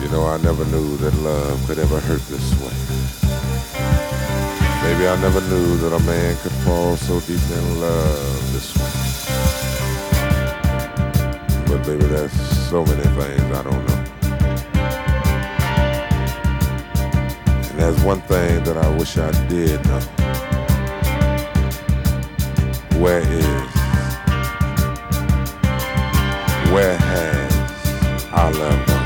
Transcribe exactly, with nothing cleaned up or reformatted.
You know, I never knew that love could ever hurt this way. Maybe I never knew that a man could fall so deep in love this way. But baby, there's so many things I don't know. And there's one thing that I wish I did know. Where is, where has our love gone?